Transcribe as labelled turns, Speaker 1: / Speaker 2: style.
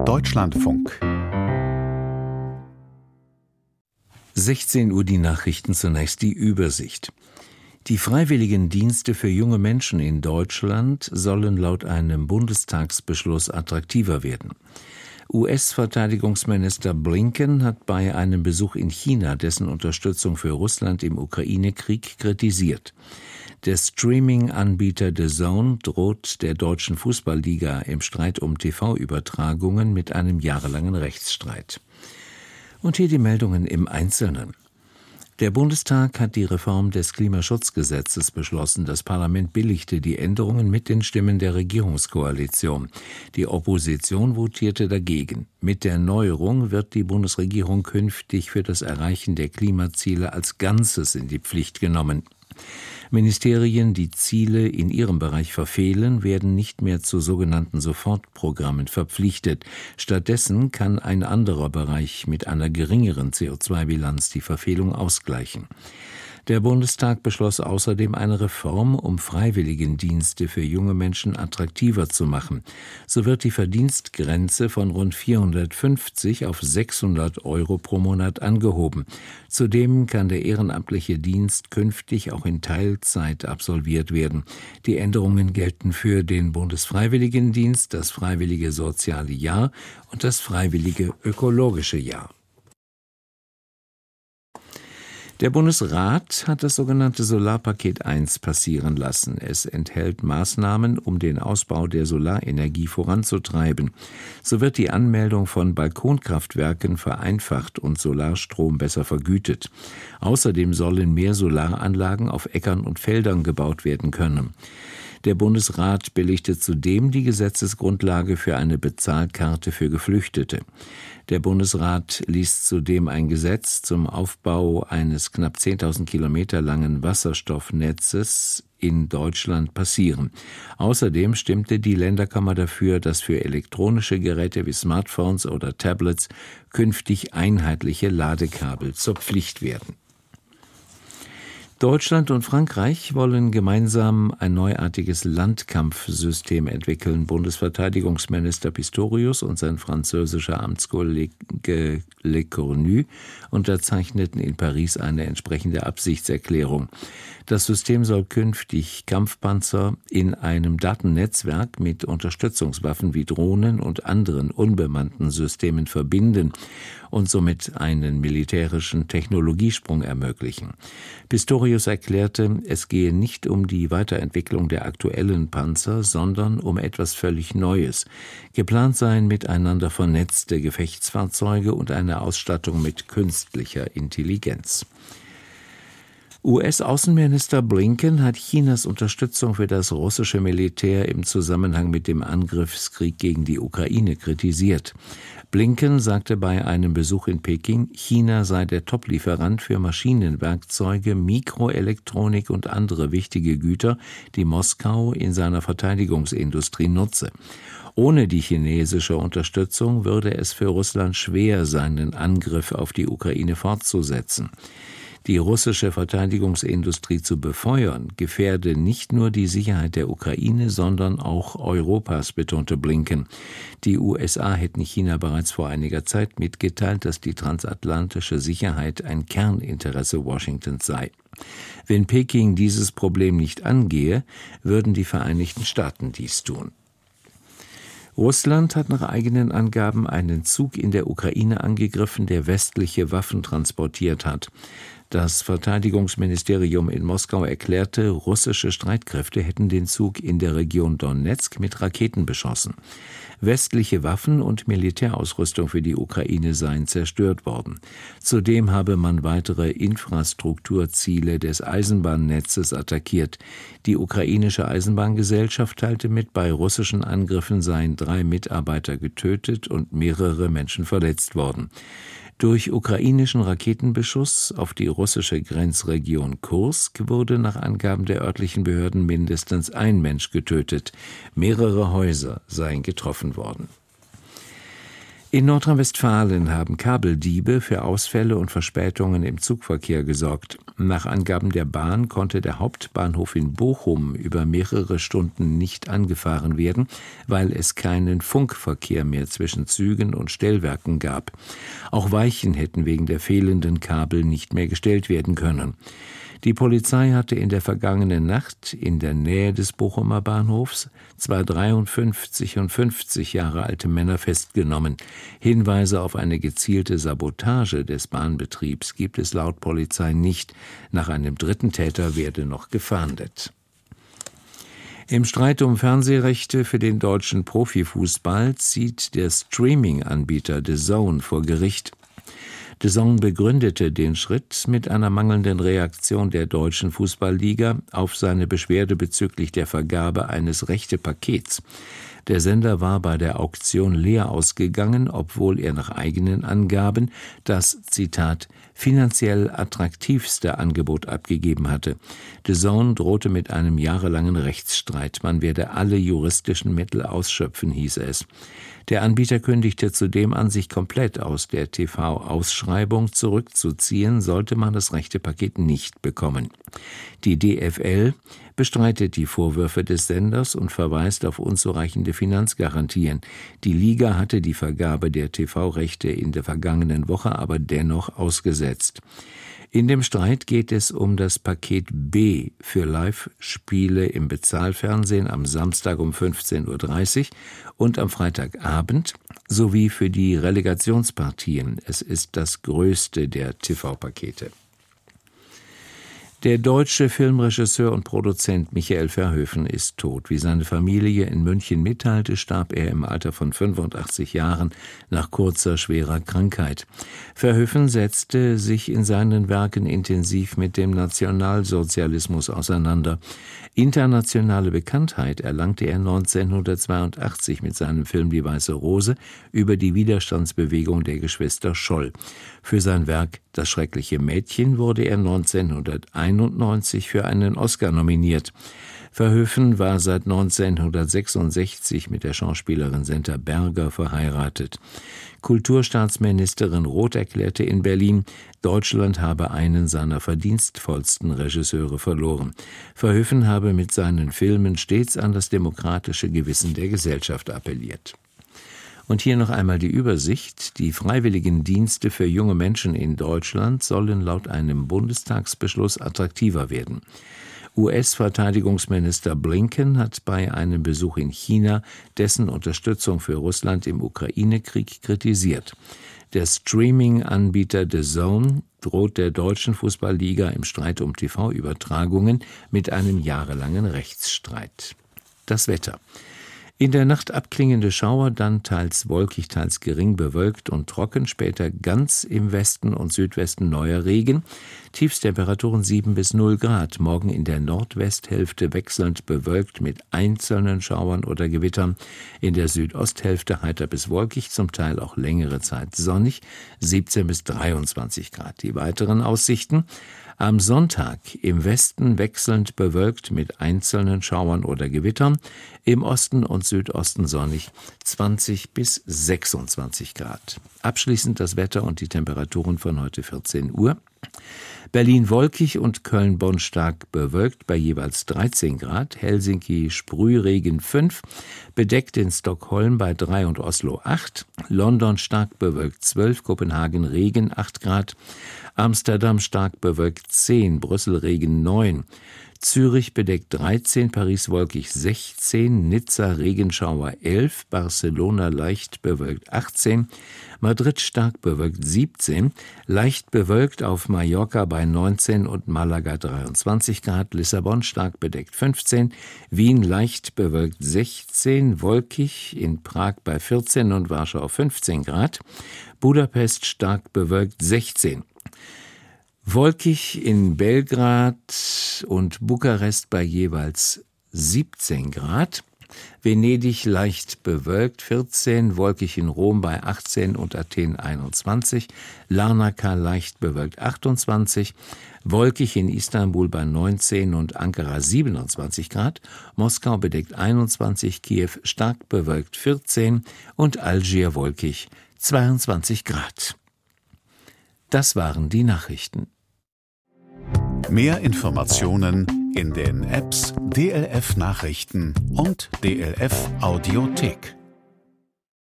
Speaker 1: Deutschlandfunk.
Speaker 2: 16 Uhr die Nachrichten, zunächst die Übersicht. Die Freiwilligendienste für junge Menschen in Deutschland sollen laut einem Bundestagsbeschluss attraktiver werden. US-Verteidigungsminister Blinken hat bei einem Besuch in China dessen Unterstützung für Russland im Ukraine-Krieg kritisiert. Der Streaming-Anbieter DAZN droht der deutschen Fußballliga im Streit um TV-Übertragungen mit einem jahrelangen Rechtsstreit. Und hier die Meldungen im Einzelnen. Der Bundestag hat die Reform des Klimaschutzgesetzes beschlossen. Das Parlament billigte die Änderungen mit den Stimmen der Regierungskoalition. Die Opposition votierte dagegen. Mit der Neuerung wird die Bundesregierung künftig für das Erreichen der Klimaziele als Ganzes in die Pflicht genommen. Ministerien, die Ziele in ihrem Bereich verfehlen, werden nicht mehr zu sogenannten Sofortprogrammen verpflichtet. Stattdessen kann ein anderer Bereich mit einer geringeren CO2-Bilanz die Verfehlung ausgleichen. Der Bundestag beschloss außerdem eine Reform, um Freiwilligendienste für junge Menschen attraktiver zu machen. So wird die Verdienstgrenze von rund 450 auf 600 € pro Monat angehoben. Zudem kann der ehrenamtliche Dienst künftig auch in Teilzeit absolviert werden. Die Änderungen gelten für den Bundesfreiwilligendienst, das Freiwillige Soziale Jahr und das Freiwillige Ökologische Jahr. Der Bundesrat hat das sogenannte Solarpaket 1 passieren lassen. Es enthält Maßnahmen, um den Ausbau der Solarenergie voranzutreiben. So wird die Anmeldung von Balkonkraftwerken vereinfacht und Solarstrom besser vergütet. Außerdem sollen mehr Solaranlagen auf Äckern und Feldern gebaut werden können. Der Bundesrat billigte zudem die Gesetzesgrundlage für eine Bezahlkarte für Geflüchtete. Der Bundesrat ließ zudem ein Gesetz zum Aufbau eines knapp 10.000 Kilometer langen Wasserstoffnetzes in Deutschland passieren. Außerdem stimmte die Länderkammer dafür, dass für elektronische Geräte wie Smartphones oder Tablets künftig einheitliche Ladekabel zur Pflicht werden. Deutschland und Frankreich wollen gemeinsam ein neuartiges Landkampfsystem entwickeln. Bundesverteidigungsminister Pistorius und sein französischer Amtskollege Lecornu unterzeichneten in Paris eine entsprechende Absichtserklärung. Das System soll künftig Kampfpanzer in einem Datennetzwerk mit Unterstützungswaffen wie Drohnen und anderen unbemannten Systemen verbinden und somit einen militärischen Technologiesprung ermöglichen. Pistorius erklärte, es gehe nicht um die Weiterentwicklung der aktuellen Panzer, sondern um etwas völlig Neues. Geplant seien miteinander vernetzte Gefechtsfahrzeuge und eine Ausstattung mit künstlicher Intelligenz. US-Außenminister Blinken hat Chinas Unterstützung für das russische Militär im Zusammenhang mit dem Angriffskrieg gegen die Ukraine kritisiert. Blinken sagte bei einem Besuch in Peking, China sei der Top-Lieferant für Maschinenwerkzeuge, Mikroelektronik und andere wichtige Güter, die Moskau in seiner Verteidigungsindustrie nutze. Ohne die chinesische Unterstützung würde es für Russland schwer, seinen Angriff auf die Ukraine fortzusetzen. Die russische Verteidigungsindustrie zu befeuern, gefährde nicht nur die Sicherheit der Ukraine, sondern auch Europas, betonte Blinken. Die USA hätten China bereits vor einiger Zeit mitgeteilt, dass die transatlantische Sicherheit ein Kerninteresse Washingtons sei. Wenn Peking dieses Problem nicht angehe, würden die Vereinigten Staaten dies tun. Russland hat nach eigenen Angaben einen Zug in der Ukraine angegriffen, der westliche Waffen transportiert hat. Das Verteidigungsministerium in Moskau erklärte, russische Streitkräfte hätten den Zug in der Region Donezk mit Raketen beschossen. Westliche Waffen und Militärausrüstung für die Ukraine seien zerstört worden. Zudem habe man weitere Infrastrukturziele des Eisenbahnnetzes attackiert. Die ukrainische Eisenbahngesellschaft teilte mit, bei russischen Angriffen seien 3 Mitarbeiter getötet und mehrere Menschen verletzt worden. Durch ukrainischen Raketenbeschuss auf die russische Grenzregion Kursk wurde nach Angaben der örtlichen Behörden mindestens ein Mensch getötet. Mehrere Häuser seien getroffen worden. In Nordrhein-Westfalen haben Kabeldiebe für Ausfälle und Verspätungen im Zugverkehr gesorgt. Nach Angaben der Bahn konnte der Hauptbahnhof in Bochum über mehrere Stunden nicht angefahren werden, weil es keinen Funkverkehr mehr zwischen Zügen und Stellwerken gab. Auch Weichen hätten wegen der fehlenden Kabel nicht mehr gestellt werden können. Die Polizei hatte in der vergangenen Nacht in der Nähe des Bochumer Bahnhofs 2 53 und 50 Jahre alte Männer festgenommen. Hinweise auf eine gezielte Sabotage des Bahnbetriebs gibt es laut Polizei nicht. Nach einem dritten Täter werde noch gefahndet. Im Streit um Fernsehrechte für den deutschen Profifußball zieht der Streaming-Anbieter DAZN vor Gericht. DAZN begründete den Schritt mit einer mangelnden Reaktion der deutschen Fußballliga auf seine Beschwerde bezüglich der Vergabe eines Rechtepakets. Der Sender war bei der Auktion leer ausgegangen, obwohl er nach eigenen Angaben das, Zitat, finanziell attraktivste Angebot abgegeben hatte. DAZN drohte mit einem jahrelangen Rechtsstreit. Man werde alle juristischen Mittel ausschöpfen, hieß es. Der Anbieter kündigte zudem an, sich komplett aus der TV-Ausschreibung zurückzuziehen, sollte man das Rechtepaket nicht bekommen. Die DFL bestreitet die Vorwürfe des Senders und verweist auf unzureichende Finanzgarantien. Die Liga hatte die Vergabe der TV-Rechte in der vergangenen Woche aber dennoch ausgesetzt. In dem Streit geht es um das Paket B für Live-Spiele im Bezahlfernsehen am Samstag um 15:30 Uhr und am Freitagabend sowie für die Relegationspartien. Es ist das größte der TV-Pakete. Der deutsche Filmregisseur und Produzent Michael Verhoeven ist tot. Wie seine Familie in München mitteilte, starb er im Alter von 85 Jahren nach kurzer, schwerer Krankheit. Verhoeven setzte sich in seinen Werken intensiv mit dem Nationalsozialismus auseinander. Internationale Bekanntheit erlangte er 1982 mit seinem Film Die Weiße Rose über die Widerstandsbewegung der Geschwister Scholl. Für sein Werk Das schreckliche Mädchen wurde er 1991 für einen Oscar nominiert. Verhoeven war seit 1966 mit der Schauspielerin Senta Berger verheiratet. Kulturstaatsministerin Roth erklärte in Berlin, Deutschland habe einen seiner verdienstvollsten Regisseure verloren. Verhoeven habe mit seinen Filmen stets an das demokratische Gewissen der Gesellschaft appelliert. Und hier noch einmal die Übersicht. Die Freiwilligendienste für junge Menschen in Deutschland sollen laut einem Bundestagsbeschluss attraktiver werden. US-Verteidigungsminister Blinken hat bei einem Besuch in China dessen Unterstützung für Russland im Ukraine-Krieg kritisiert. Der Streaming-Anbieter DAZN droht der deutschen Fußballliga im Streit um TV-Übertragungen mit einem jahrelangen Rechtsstreit. Das Wetter. In der Nacht abklingende Schauer, dann teils wolkig, teils gering bewölkt und trocken, später ganz im Westen und Südwesten neuer Regen. Tiefstemperaturen 7 bis 0 Grad. Morgen in der Nordwesthälfte wechselnd bewölkt mit einzelnen Schauern oder Gewittern. In der Südosthälfte heiter bis wolkig, zum Teil auch längere Zeit sonnig, 17 bis 23 Grad. Die weiteren Aussichten: am Sonntag im Westen wechselnd bewölkt mit einzelnen Schauern oder Gewittern, im Osten und Südosten sonnig, 20 bis 26 Grad. Abschließend das Wetter und die Temperaturen von heute 14 Uhr. Berlin wolkig und Köln-Bonn stark bewölkt bei jeweils 13 Grad, Helsinki Sprühregen 5, bedeckt in Stockholm bei 3 und Oslo 8, London stark bewölkt 12, Kopenhagen Regen 8 Grad, Amsterdam stark bewölkt 10, Brüssel Regen 9, Zürich bedeckt 13, Paris wolkig 16, Nizza Regenschauer 11, Barcelona leicht bewölkt 18, Madrid stark bewölkt 17, leicht bewölkt auf Mallorca bei 19 und Malaga 23 Grad, Lissabon stark bedeckt 15, Wien leicht bewölkt 16, wolkig in Prag bei 14 und Warschau 15 Grad, Budapest stark bewölkt 16. Wolkig in Belgrad und Bukarest bei jeweils 17 Grad, Venedig leicht bewölkt 14, wolkig in Rom bei 18 und Athen 21, Larnaca leicht bewölkt 28, wolkig in Istanbul bei 19 und Ankara 27 Grad, Moskau bedeckt 21, Kiew stark bewölkt 14 und Algier wolkig 22 Grad. Das waren die Nachrichten.
Speaker 1: Mehr Informationen in den Apps DLF Nachrichten und DLF Audiothek.